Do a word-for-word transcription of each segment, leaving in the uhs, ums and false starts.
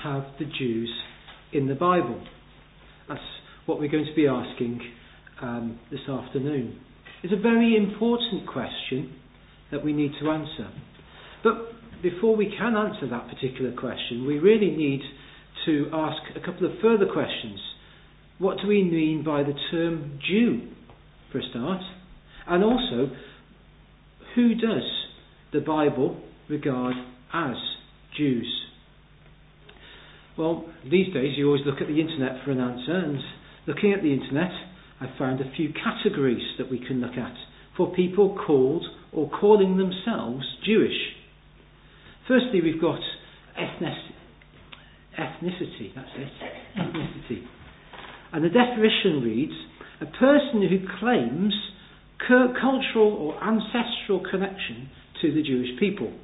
have the Jews in the Bible? That's what we're going to be asking um, this afternoon. It's a very important question that we need to answer. But before we can answer that particular question, we really need to ask a couple of further questions. What do we mean by the term Jew, for a start? And also, who does the Bible regard as Jews? Well, these days you always look at the internet for an answer, and looking at the internet, I found a few categories that we can look at for people called or calling themselves Jewish. Firstly, we've got ethnic- ethnicity, that's it, ethnicity. And the definition reads, a person who claims cu- cultural or ancestral connection to the Jewish people.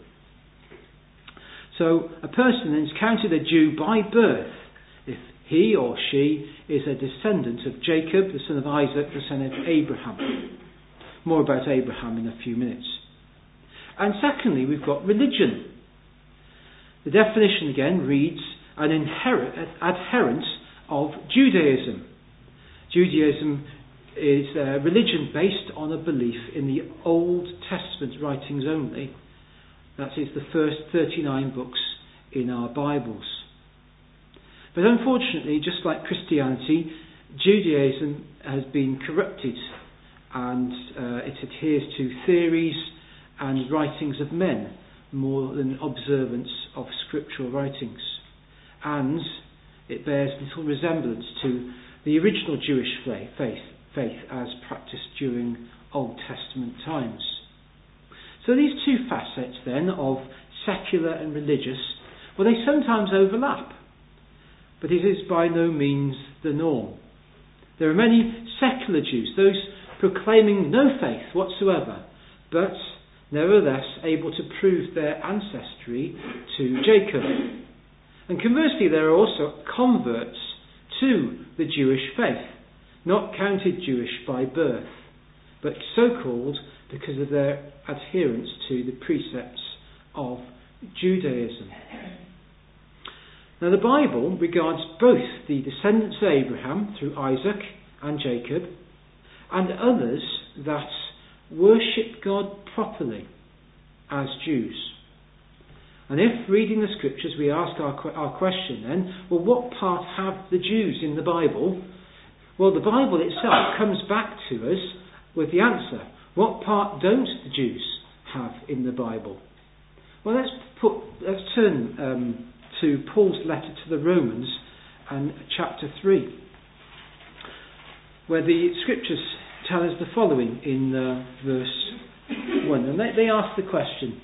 So a person is counted a Jew by birth if he or she is a descendant of Jacob, the son of Isaac, the son of Abraham. More about Abraham in a few minutes. And secondly, we've got religion. The definition again reads, an inherent, adherent of Judaism. Judaism is a religion based on a belief in the Old Testament writings only. That is the first thirty-nine books in our Bibles. But unfortunately, just like Christianity, Judaism has been corrupted, and uh, it adheres to theories and writings of men more than observance of scriptural writings. And it bears little resemblance to the original Jewish faith, faith as practiced during Old Testament times. So these two facets then of secular and religious, well, they sometimes overlap, but it is by no means the norm. There are many secular Jews, those proclaiming no faith whatsoever, but nevertheless able to prove their ancestry to Jacob. And conversely, there are also converts to the Jewish faith, not counted Jewish by birth, but so-called because of their adherence to the precepts of Judaism. Now, the Bible regards both the descendants of Abraham through Isaac and Jacob and others that worship God properly as Jews. And if reading the scriptures we ask our, our question then, well, what part have the Jews in the Bible? Well, the Bible itself comes back to us with the answer. What part don't the Jews have in the Bible? Well, let's put let's turn um, to Paul's letter to the Romans and chapter three, where the scriptures tell us the following in uh, verse one. And they, they ask the question,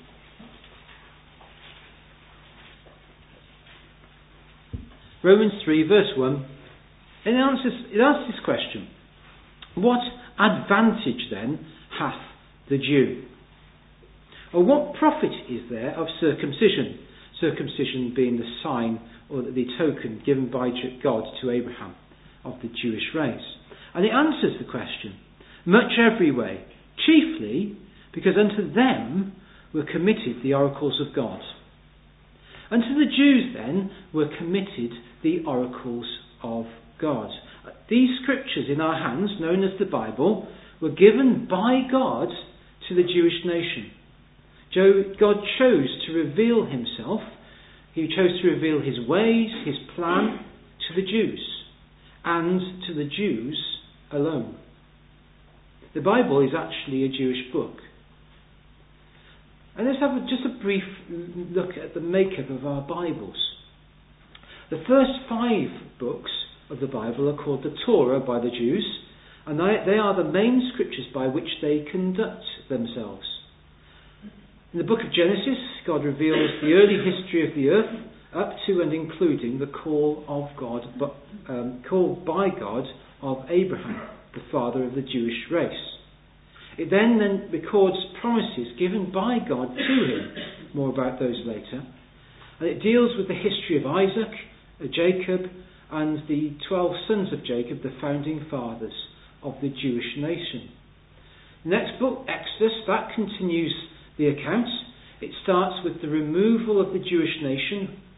Romans three verse one, and it answers, it asks this question, what advantage then hath the Jew? Or what profit is there of circumcision? Circumcision being the sign or the token given by God to Abraham of the Jewish race. And it answers the question, much every way, chiefly because unto them were committed the oracles of God. Unto the Jews then were committed the oracles of God. These scriptures in our hands, known as the Bible, were given by God to the Jewish nation. God chose to reveal himself. He chose to reveal his ways, his plan to the Jews, and to the Jews alone. The Bible is actually a Jewish book. And let's have a, just a brief look at the makeup of our Bibles. The first five books of the Bible are called the Torah by the Jews, and they, they are the main scriptures by which they conduct themselves. In the book of Genesis, God reveals the early history of the earth up to and including the call of God, but, um, called by God of Abraham, the father of the Jewish race. It then, then records promises given by God to him, more about those later, and it deals with the history of Isaac, of Jacob, and the twelve sons of Jacob, the founding fathers of the Jewish nation. The next book, Exodus, that continues the account. It starts with the removal of the Jewish nation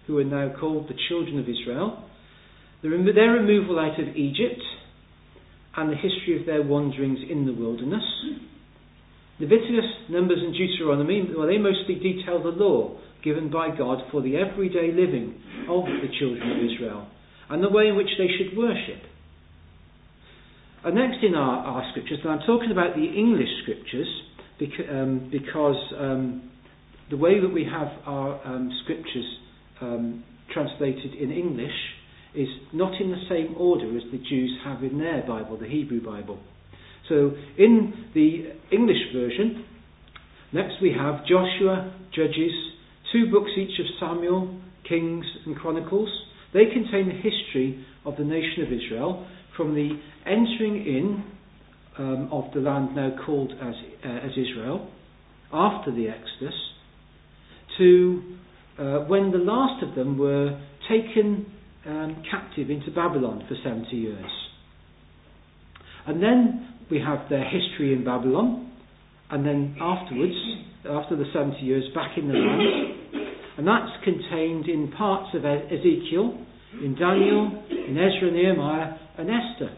who are now called the children of Israel, their removal out of Egypt, and the history of their wanderings in the wilderness. Leviticus, Numbers and Deuteronomy, well, they mostly detail the law given by God for the everyday living of the children of Israel and the way in which they should worship. And next in our, our scriptures, and I'm talking about the English scriptures because, um, because um, the way that we have our um, scriptures um, translated in English is not in the same order as the Jews have in their Bible, the Hebrew Bible. So in the English version, next we have Joshua, Judges, two books each of Samuel, Kings and Chronicles. They contain the history of the nation of Israel from the entering in um, of the land now called as, uh, as Israel after the Exodus to uh, when the last of them were taken um, captive into Babylon for seventy years. And then we have their history in Babylon, and then afterwards, after the seventy years, back in the land. And that's contained in parts of Ezekiel, in Daniel, in Ezra, Nehemiah and Esther.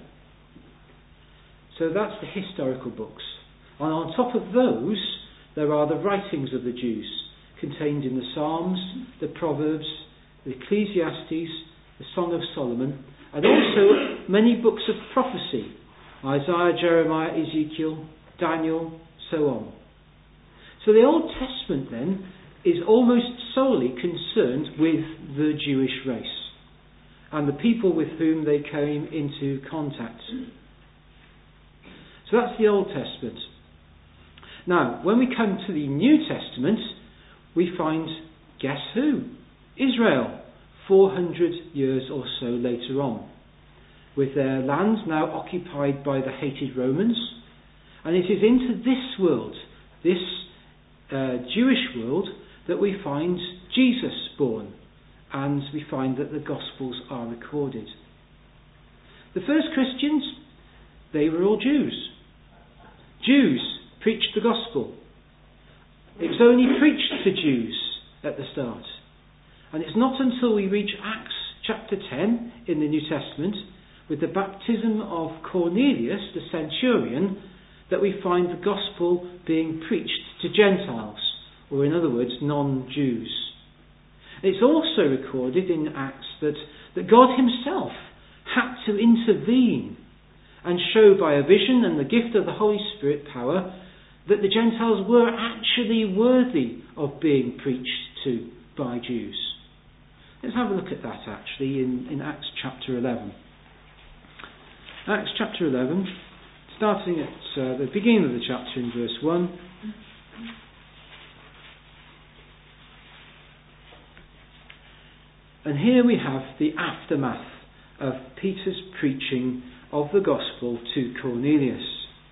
So that's the historical books. And on top of those, there are the writings of the Jews, contained in the Psalms, the Proverbs, the Ecclesiastes, the Song of Solomon, and also many books of prophecy, Isaiah, Jeremiah, Ezekiel, Daniel, so on. So the Old Testament then is almost solely concerned with the Jewish race and the people with whom they came into contact. So that's the Old Testament. Now, when we come to the New Testament, we find, guess who? Israel, four hundred years or so later on, with their land now occupied by the hated Romans. And it is into this world, this uh, Jewish world, that we find Jesus born, and we find that the Gospels are recorded. The first Christians, they were all Jews. Jews preached the Gospel. It was only preached to Jews at the start. And it's not until we reach Acts chapter ten in the New Testament, with the baptism of Cornelius, the centurion, that we find the Gospel being preached to Gentiles, or in other words, non-Jews. It's also recorded in Acts that, that God himself had to intervene and show by a vision and the gift of the Holy Spirit power that the Gentiles were actually worthy of being preached to by Jews. Let's have a look at that actually in, in Acts chapter eleven. Acts chapter eleven, starting at uh, the beginning of the chapter in verse one. And here we have the aftermath of Peter's preaching of the gospel to Cornelius.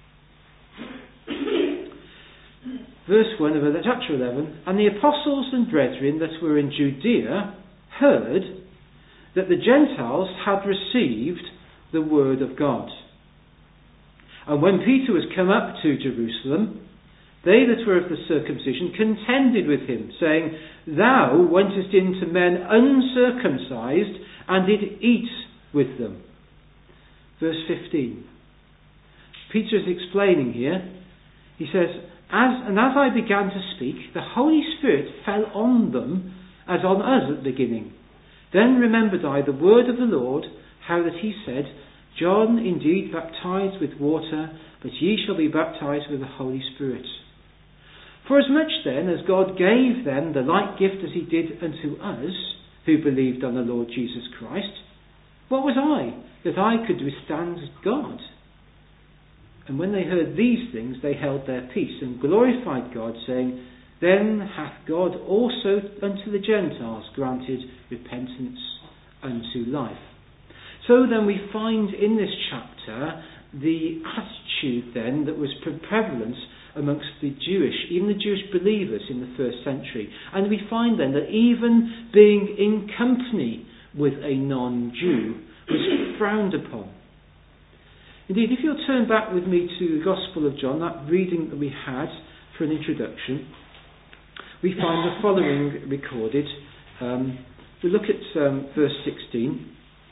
Verse one of chapter eleven, and the apostles and brethren that were in Judea heard that the Gentiles had received the word of God. And when Peter was come up to Jerusalem, they that were of the circumcision contended with him, saying, Thou wentest in to men uncircumcised, and did eat with them. Verse fifteen. Peter is explaining here. He says, as, And as I began to speak, the Holy Spirit fell on them, as on us at the beginning. Then remembered I the word of the Lord, how that he said, John indeed baptized with water, but ye shall be baptized with the Holy Spirit. For as much then as God gave them the like gift as he did unto us, who believed on the Lord Jesus Christ, what was I, that I could withstand God? And when they heard these things, they held their peace, and glorified God, saying, Then hath God also unto the Gentiles granted repentance unto life. So then we find in this chapter the attitude then that was prevalent amongst the Jewish, even the Jewish believers in the first century. And we find then that even being in company with a non-Jew was frowned upon. Indeed, if you'll turn back with me to the Gospel of John, that reading that we had for an introduction, we find the following recorded um, we look at um, verse sixteen.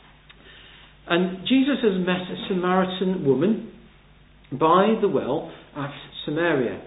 And Jesus has met a Samaritan woman by the well at Samaria.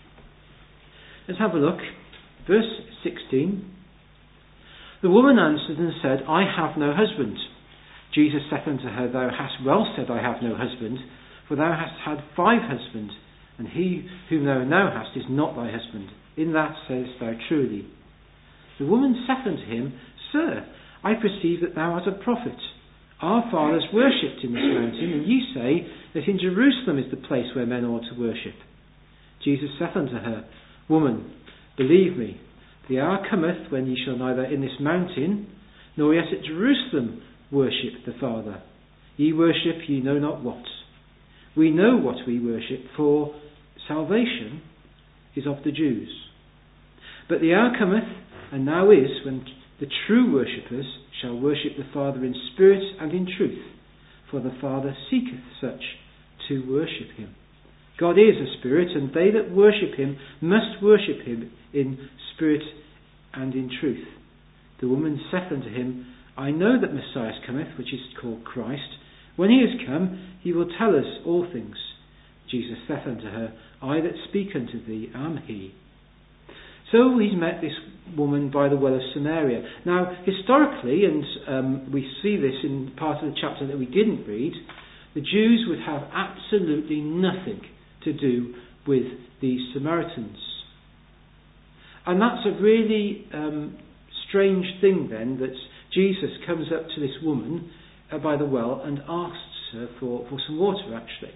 Let's have a look. Verse sixteen. The woman answered and said, I have no husband. Jesus said unto her, Thou hast well said, I have no husband, for thou hast had five husbands, and he whom thou now hast is not thy husband. In that sayest thou truly. The woman said unto him, Sir, I perceive that thou art a prophet. Our fathers worshipped in this mountain, and ye say that in Jerusalem is the place where men ought to worship. Jesus saith unto her, Woman, believe me, the hour cometh when ye shall neither in this mountain, nor yet at Jerusalem worship the Father. Ye worship ye know not what. We know what we worship, for salvation is of the Jews. But the hour cometh, and now is, when the true worshippers shall worship the Father in spirit and in truth, for the Father seeketh such to worship him. God is a spirit, and they that worship him must worship him in spirit and in truth. The woman saith unto him, I know that Messiah cometh, which is called Christ. When he is come, he will tell us all things. Jesus saith unto her, I that speak unto thee am he. So he's met this woman by the well of Samaria. Now, historically, and um, we see this in part of the chapter that we didn't read, the Jews would have absolutely nothing to do with these Samaritans. And that's a really um, strange thing then, that Jesus comes up to this woman uh, by the well and asks her for, for some water, actually.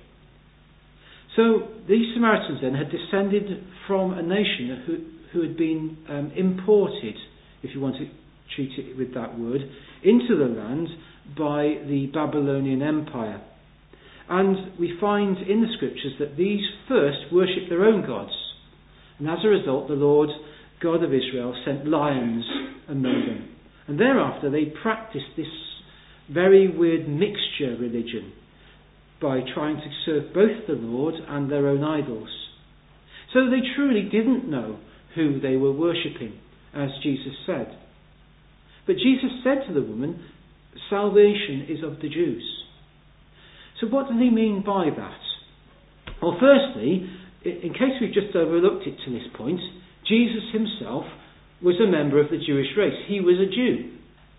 So these Samaritans then had descended from a nation who, who had been um, imported, if you want to treat it with that word, into the land by the Babylonian Empire. And we find in the scriptures that these first worshipped their own gods. And as a result, the Lord God of Israel sent lions among them. And thereafter they practiced this very weird mixture religion by trying to serve both the Lord and their own idols. So they truly didn't know who they were worshipping, as Jesus said. But Jesus said to the woman, salvation is of the Jews. So what does he mean by that? Well, firstly, in case we've just overlooked it to this point, Jesus himself was a member of the Jewish race. He was a Jew.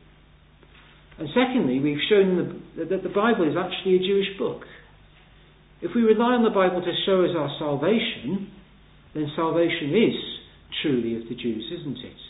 And secondly, we've shown the, that the Bible is actually a Jewish book. If we rely on the Bible to show us our salvation, then salvation is truly of the Jews, isn't it?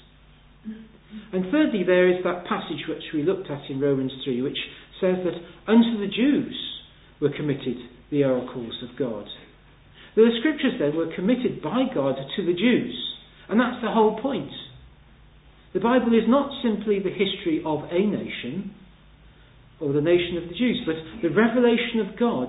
And thirdly, there is that passage which we looked at in Romans three, which says that unto the Jews were committed the oracles of God. The scriptures then were committed by God to the Jews. And that's the whole point. The Bible is not simply the history of a nation, or the nation of the Jews, but the revelation of God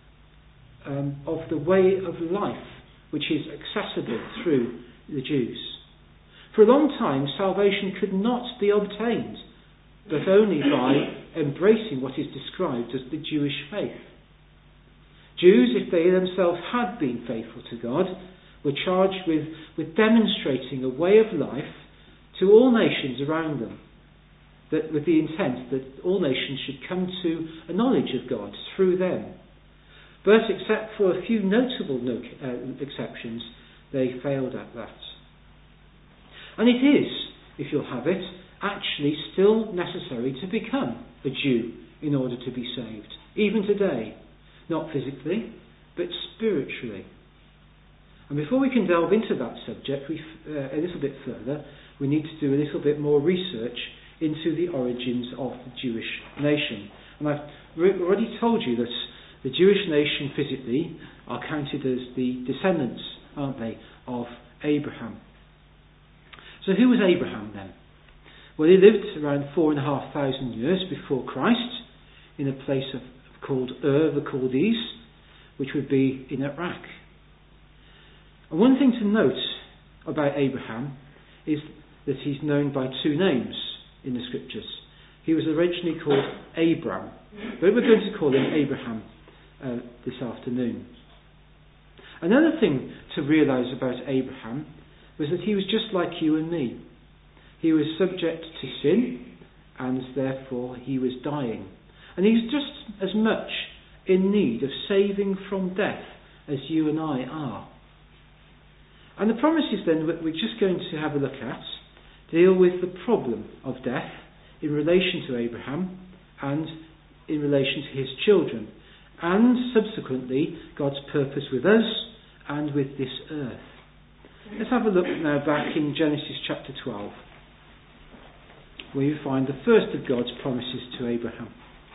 um, of the way of life which is accessible through the Jews. For a long time, salvation could not be obtained, but only by embracing what is described as the Jewish faith. Jews, if they themselves had been faithful to God, were charged with, with demonstrating a way of life to all nations around them, that with the intent that all nations should come to a knowledge of God through them. But except for a few notable no, uh, exceptions, they failed at that. And it is, if you'll have it, actually still necessary to become a Jew in order to be saved, even today. Not physically, but spiritually. And before we can delve into that subject we, uh, a little bit further, we need to do a little bit more research into the origins of the Jewish nation. And I've re- already told you that the Jewish nation physically are counted as the descendants, aren't they, of Abraham. So who was Abraham then? Well, he lived around four and a half thousand years before Christ in a place of, called Ur the Chaldees, which would be in Iraq. And one thing to note about Abraham is that he's known by two names in the scriptures. He was originally called Abram, but we're going to call him Abraham uh, this afternoon. Another thing to realise about Abraham was that he was just like you and me. He was subject to sin, and therefore he was dying. And he's just as much in need of saving from death as you and I are. And the promises then that we're just going to have a look at deal with the problem of death in relation to Abraham and in relation to his children, and subsequently God's purpose with us and with this earth. Let's have a look now back in Genesis chapter twelve, where you find the first of God's promises to Abraham.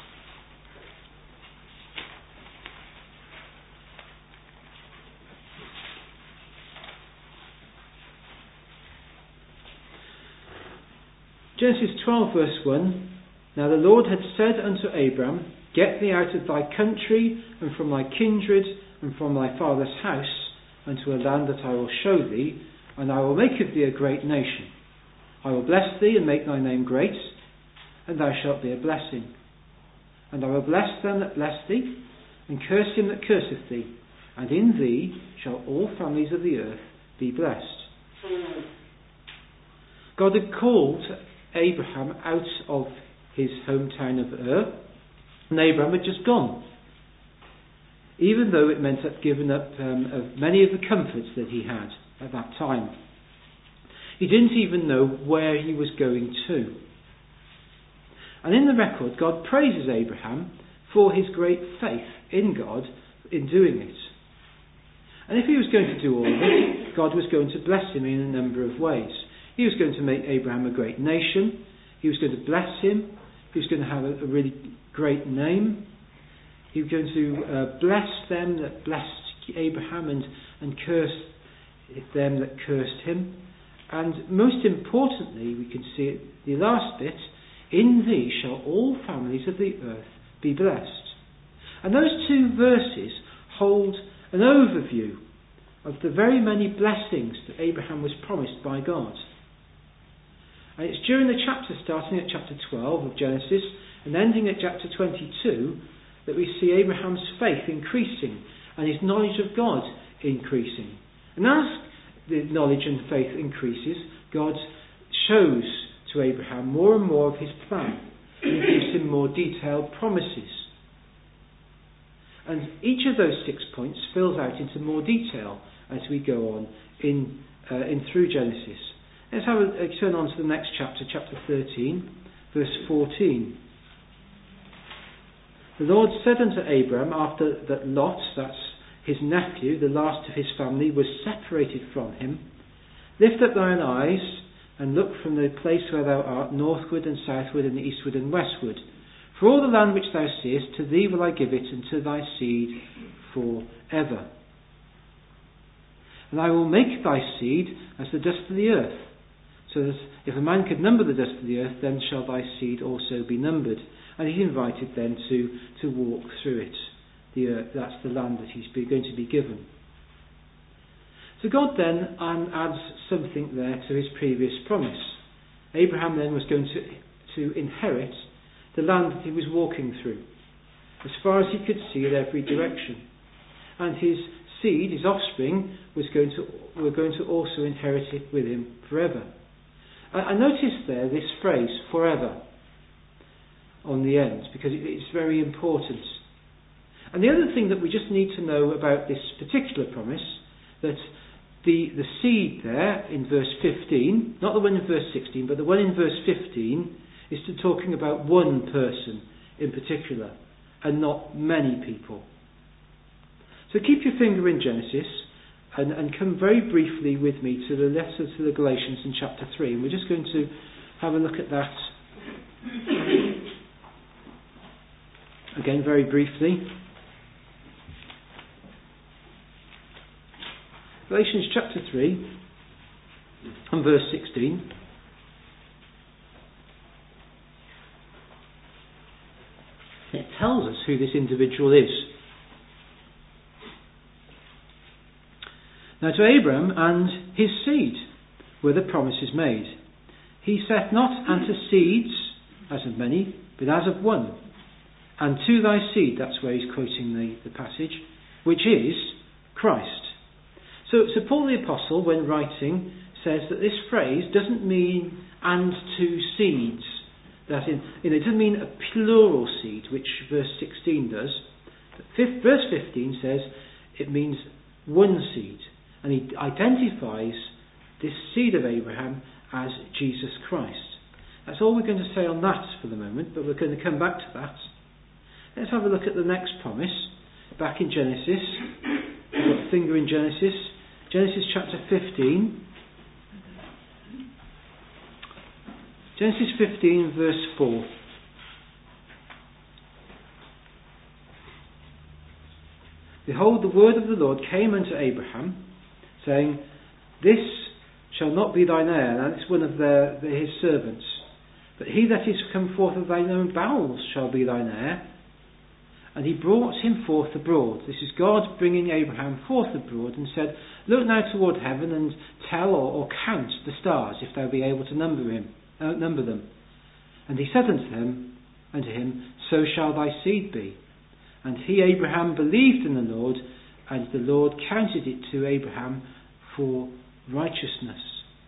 Genesis twelve verse one, Now the Lord had said unto Abram, Get thee out of thy country, and from thy kindred, and from thy father's house, unto a land that I will show thee, and I will make of thee a great nation. I will bless thee, and make thy name great, and thou shalt be a blessing. And I will bless them that bless thee, and curse him that curseth thee, and in thee shall all families of the earth be blessed. God had called Abraham out of his hometown of Ur, and Abraham had just gone, even though it meant that giving up um, of many of the comforts that he had at that time. He didn't even know where he was going to. And in the record, God praises Abraham for his great faith in God in doing it. And if he was going to do all of it, God was going to bless him in a number of ways. He was going to make Abraham a great nation. He was going to bless him. He was going to have a, a really great name. He was going to uh, bless them that blessed Abraham and, and curse them that cursed him. And most importantly, we can see it, the last bit, in thee shall all families of the earth be blessed. And those two verses hold an overview of the very many blessings that Abraham was promised by God. And it's during the chapter starting at chapter twelve of Genesis and ending at chapter twenty-two that we see Abraham's faith increasing and his knowledge of God increasing. And as the knowledge and faith increases, God shows to Abraham more and more of his plan, and he gives him more detailed promises. And each of those six points fills out into more detail as we go on in uh, in through Genesis. Let's have a, a turn on to the next chapter, chapter thirteen, verse fourteen. The Lord said unto Abram, after that Lot, that's his nephew, the last of his family, was separated from him, Lift up thine eyes, and look from the place where thou art, northward and southward and eastward and westward. For all the land which thou seest, to thee will I give it, and to thy seed for ever. And I will make thy seed as the dust of the earth, so that if a man could number the dust of the earth, then shall thy seed also be numbered. And he's invited then to, to walk through it. The earth, that's the land that he's be, going to be given. So God then um, adds something there to his previous promise. Abraham then was going to, to inherit the land that he was walking through, as far as he could see in every direction. And his seed, his offspring, was going to were going to also inherit it with him forever. I, I noticed there this phrase, forever, on the end, because it, it's very important. And the other thing that we just need to know about this particular promise, that the, the seed there in verse fifteen, not the one in verse sixteen, but the one in verse fifteen, is to talking about one person in particular, and not many people. So keep your finger in Genesis, and, and come very briefly with me to the letter to the Galatians in chapter three. And we're just going to have a look at that again very briefly. Galatians chapter three and verse sixteen. It tells us who this individual is. Now to Abram and his seed were the promises made. He saith not unto seeds, as of many, but as of one. And to thy seed, that's where he's quoting the, the passage, which is Christ. So, so Paul the Apostle, when writing, says that this phrase doesn't mean and to seeds, that in, you know, it doesn't mean a plural seed, which verse sixteen does. But fifth, verse fifteen says it means one seed. And he identifies this seed of Abraham as Jesus Christ. That's all we're going to say on that for the moment, but we're going to come back to that. Let's have a look at the next promise, back in Genesis. We've got a finger in Genesis. Genesis chapter fifteen. Genesis fifteen, verse four. Behold, the word of the Lord came unto Abraham, saying, This shall not be thine heir. And it's one of their, his servants. But he that is come forth of thine own bowels shall be thine heir. And he brought him forth abroad. This is God bringing Abraham forth abroad, and said, Look now toward heaven, and tell or, or count the stars, if thou be able to number him, uh, number them. And he said unto him, unto him, So shall thy seed be. And he, Abraham, believed in the Lord, and the Lord counted it to Abraham for righteousness.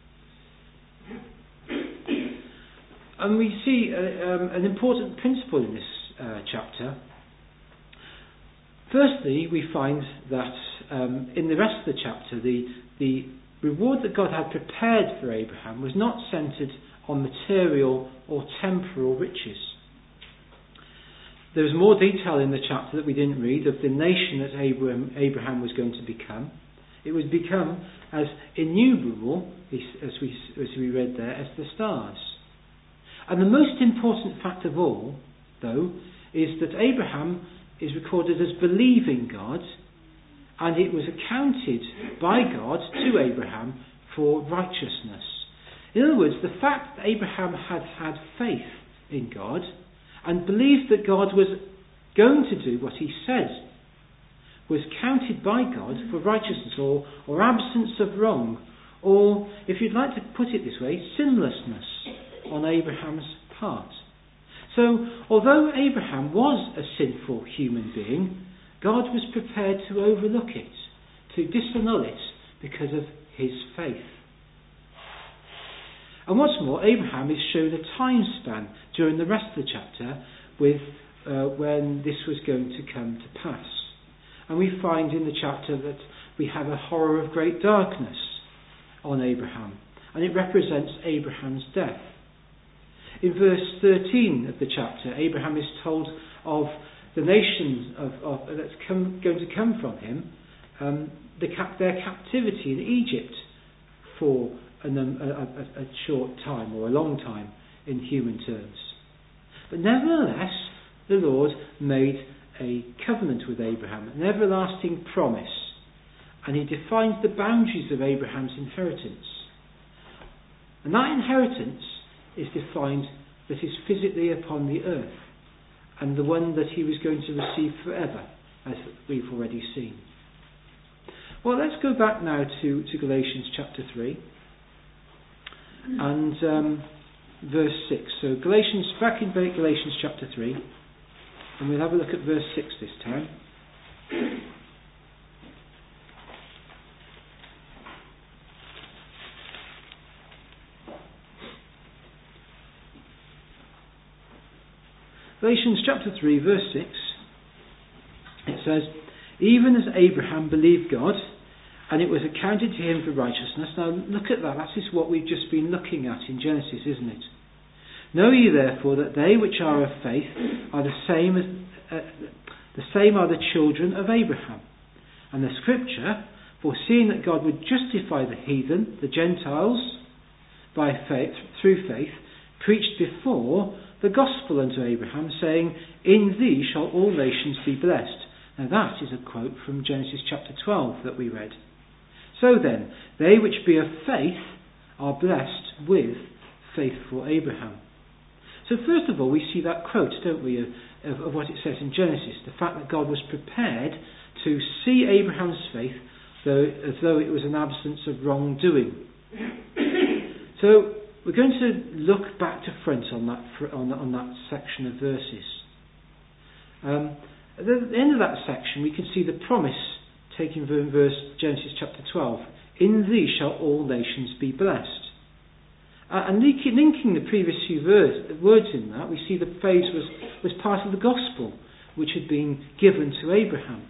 And we see uh, um, an important principle in this uh, chapter. Firstly, we find that um, in the rest of the chapter, the, the reward that God had prepared for Abraham was not centred on material or temporal riches. There was more detail in the chapter that we didn't read of the nation that Abraham, Abraham was going to become. It would become as innumerable, as we, as we read there, as the stars. And the most important fact of all, though, is that Abraham is recorded as believing God, and it was accounted by God to Abraham for righteousness. In other words, the fact that Abraham had had faith in God and believed that God was going to do what he said was counted by God for righteousness, or, or absence of wrong, or, if you'd like to put it this way, sinlessness on Abraham's part. So, although Abraham was a sinful human being, God was prepared to overlook it, to disannul it, because of his faith. And what's more, Abraham is shown a time span during the rest of the chapter with uh, when this was going to come to pass. And we find in the chapter that we have a horror of great darkness on Abraham, and it represents Abraham's death. In verse thirteen of the chapter, Abraham is told of the nations of, of, that's come, going to come from him, um, the cap, their captivity in Egypt for a, a, a short time, or a long time in human terms. But nevertheless, the Lord made a covenant with Abraham, an everlasting promise, and he defines the boundaries of Abraham's inheritance. And that inheritance is defined that is physically upon the earth, and the one that he was going to receive forever, as we've already seen. Well, let's go back now to, to Galatians chapter three and um, verse six. So Galatians, back in Galatians chapter three, and we'll have a look at verse six this time. Galatians chapter three, verse six, it says, Even as Abraham believed God, and it was accounted to him for righteousness. Now look at that, that is what we've just been looking at in Genesis, isn't it? Know ye therefore that they which are of faith are the same as uh, the same are the children of Abraham. And the scripture, foreseeing that God would justify the heathen, the Gentiles, by faith, through faith, preached before the gospel unto Abraham, saying, In thee shall all nations be blessed. Now that is a quote from Genesis chapter twelve that we read. So then, they which be of faith are blessed with faithful Abraham. So first of all, we see that quote, don't we, of, of, of what it says in Genesis, the fact that God was prepared to see Abraham's faith though, as though it was an absence of wrongdoing. So we're going to look back to front on that on, on that section of verses. Um, at the end of that section, we can see the promise taken from verse Genesis chapter twelve. In thee shall all nations be blessed. Uh, and linking, linking the previous few verse, words in that, we see the phrase was, was part of the gospel which had been given to Abraham.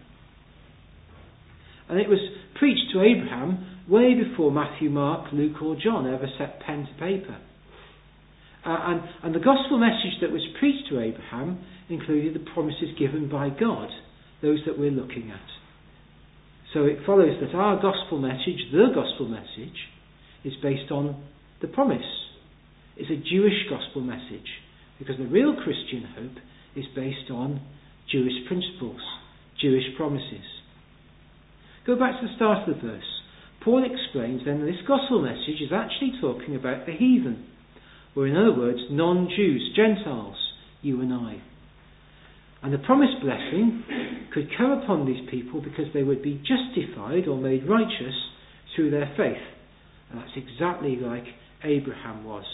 And it was preached to Abraham way before Matthew, Mark, Luke or John ever set pen to paper. Uh, and, and the gospel message that was preached to Abraham included the promises given by God, those that we're looking at. So it follows that our gospel message, the gospel message, is based on the promise. It's a Jewish gospel message, because the real Christian hope is based on Jewish principles, Jewish promises. Go back to the start of the verse. Paul explains then that this gospel message is actually talking about the heathen, or in other words, non-Jews, Gentiles, you and I. And the promised blessing could come upon these people because they would be justified or made righteous through their faith. And that's exactly like Abraham was.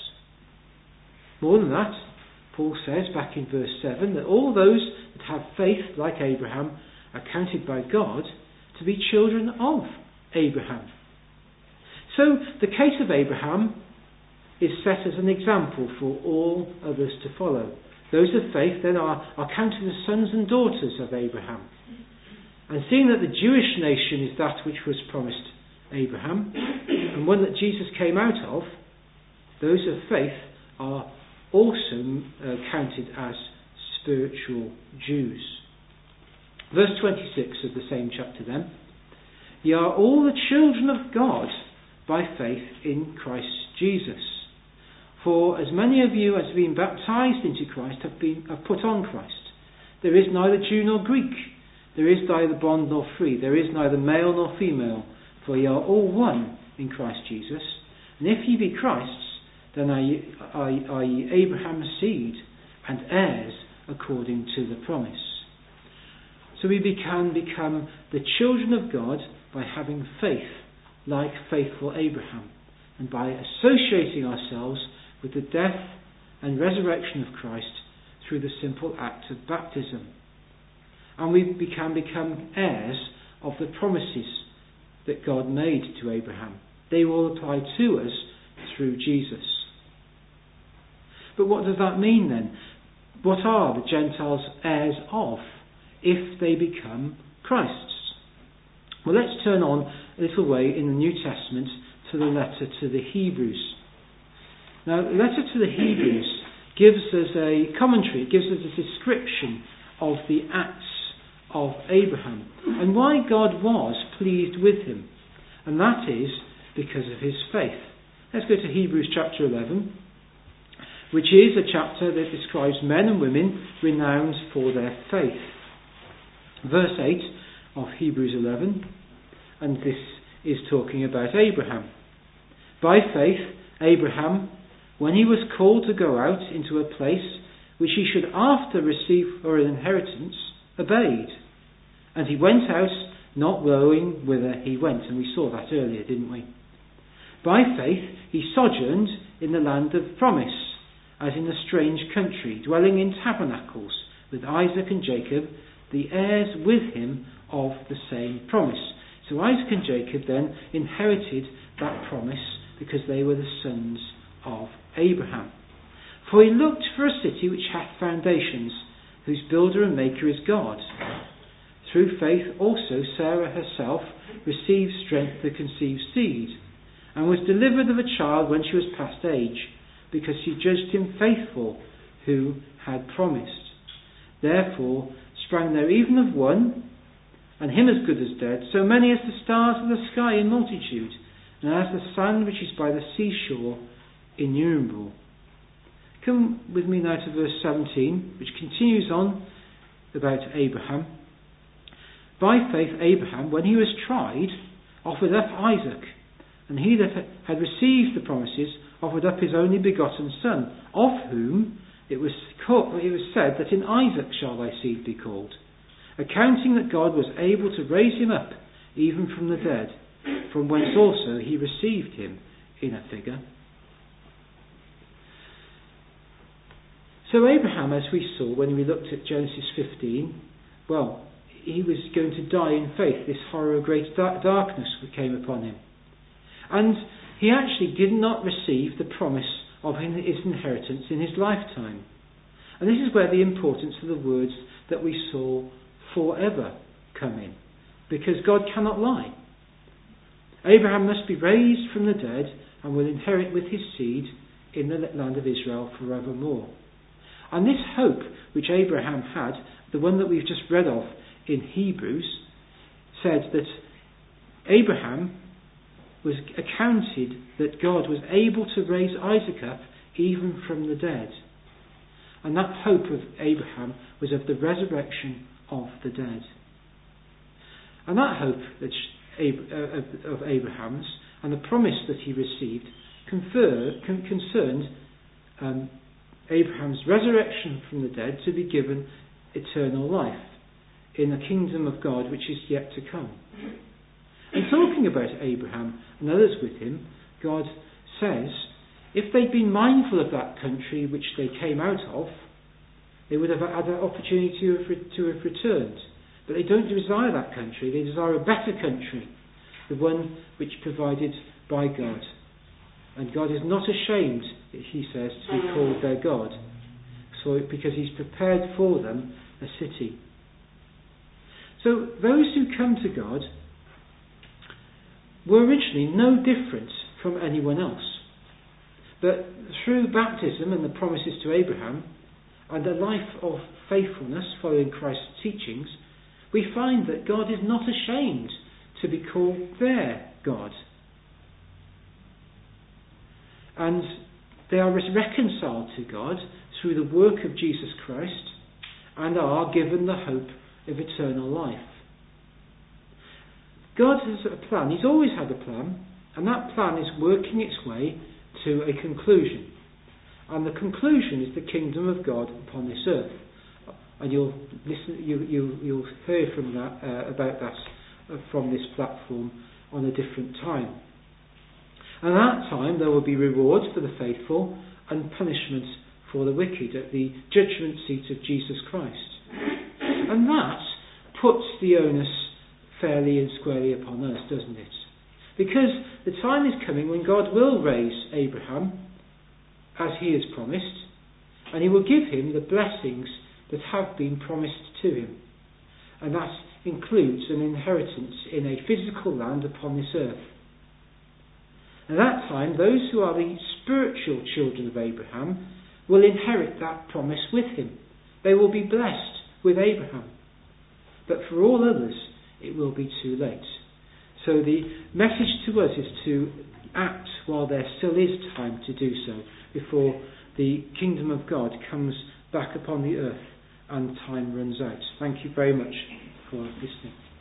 More than that, Paul says back in verse seven that all those that have faith like Abraham are counted by God to be children of Abraham. So the case of Abraham is set as an example for all others to follow. Those of faith then are, are counted as sons and daughters of Abraham. And seeing that the Jewish nation is that which was promised Abraham, and one that Jesus came out of, those of faith are also uh, counted as spiritual Jews. Verse twenty-six of the same chapter then. Ye are all the children of God by faith in Christ Jesus. For as many of you as have been baptized into Christ have been have put on Christ. There is neither Jew nor Greek. There is neither bond nor free. There is neither male nor female. For ye are all one in Christ Jesus. And if ye be Christ's, then are ye, are, are ye Abraham's seed and heirs according to the promise. So we can become the children of God by having faith like faithful Abraham, and by associating ourselves with the death and resurrection of Christ through the simple act of baptism. And we can become heirs of the promises that God made to Abraham. They will apply to us through Jesus. But what does that mean then? What are the Gentiles heirs of if they become Christ's? Well, let's turn on a little way in the New Testament to the letter to the Hebrews. Now, the letter to the Hebrews gives us a commentary, it gives us a description of the acts of Abraham and why God was pleased with him. And that is because of his faith. Let's go to Hebrews chapter eleven, which is a chapter that describes men and women renowned for their faith. Verse eight of Hebrews eleven, and this is talking about Abraham. By faith, Abraham, when he was called to go out into a place which he should after receive for an inheritance, obeyed. And he went out, not knowing whither he went. And we saw that earlier, didn't we? By faith, he sojourned in the land of promise, as in a strange country, dwelling in tabernacles with Isaac and Jacob, the heirs with him of the same promise. So Isaac and Jacob then inherited that promise because they were the sons of Abraham. For he looked for a city which hath foundations, whose builder and maker is God. Through faith also Sarah herself received strength to conceive seed, and was delivered of a child when she was past age, because she judged him faithful who had promised. Therefore sprang there even of one, and him as good as dead, so many as the stars of the sky in multitude, and as the sand which is by the seashore innumerable. Come with me now to verse seventeen, which continues on about Abraham. By faith Abraham, when he was tried, offered up Isaac, and he that had received the promises offered up his only begotten son, of whom it was, called, it was said that in Isaac shall thy seed be called, accounting that God was able to raise him up even from the dead, from whence also he received him in a figure. So Abraham, as we saw when we looked at Genesis fifteen, well, he was going to die in faith. This horror of great darkness came upon him. And he actually did not receive the promise of his inheritance in his lifetime. And this is where the importance of the words that we saw forever come in. Because God cannot lie. Abraham must be raised from the dead and will inherit with his seed in the land of Israel forevermore. And this hope which Abraham had, the one that we've just read of in Hebrews, said that Abraham was accounted that God was able to raise Isaac up even from the dead. And that hope of Abraham was of the resurrection of the dead. And that hope that of Abraham's and the promise that he received confer, con- concerned um, Abraham's resurrection from the dead to be given eternal life in the kingdom of God which is yet to come. And talking about Abraham and others with him, God says, if they'd been mindful of that country which they came out of, they would have had an opportunity to have, re- to have returned. But they don't desire that country, they desire a better country, the one which provided by God. And God is not ashamed, he says, to be called their God, so because he's prepared for them a city. So those who come to God were originally no different from anyone else. But through baptism and the promises to Abraham and a life of faithfulness following Christ's teachings, we find that God is not ashamed to be called their God. And they are reconciled to God through the work of Jesus Christ and are given the hope of eternal life. God has a plan. He's always had a plan, and that plan is working its way to a conclusion. And the conclusion is the kingdom of God upon this earth. And you'll listen, you, you, you'll hear from that uh, about that uh, from this platform on a different time. And at that time there will be rewards for the faithful and punishment for the wicked at the judgment seat of Jesus Christ. And that puts the onus fairly and squarely upon us, doesn't it? Because the time is coming when God will raise Abraham as he has promised, and he will give him the blessings that have been promised to him. And that includes an inheritance in a physical land upon this earth. At that time, those who are the spiritual children of Abraham will inherit that promise with him. They will be blessed with Abraham. But for all others, it will be too late. So the message to us is to act while there still is time to do so, before the kingdom of God comes back upon the earth and time runs out. Thank you very much for listening.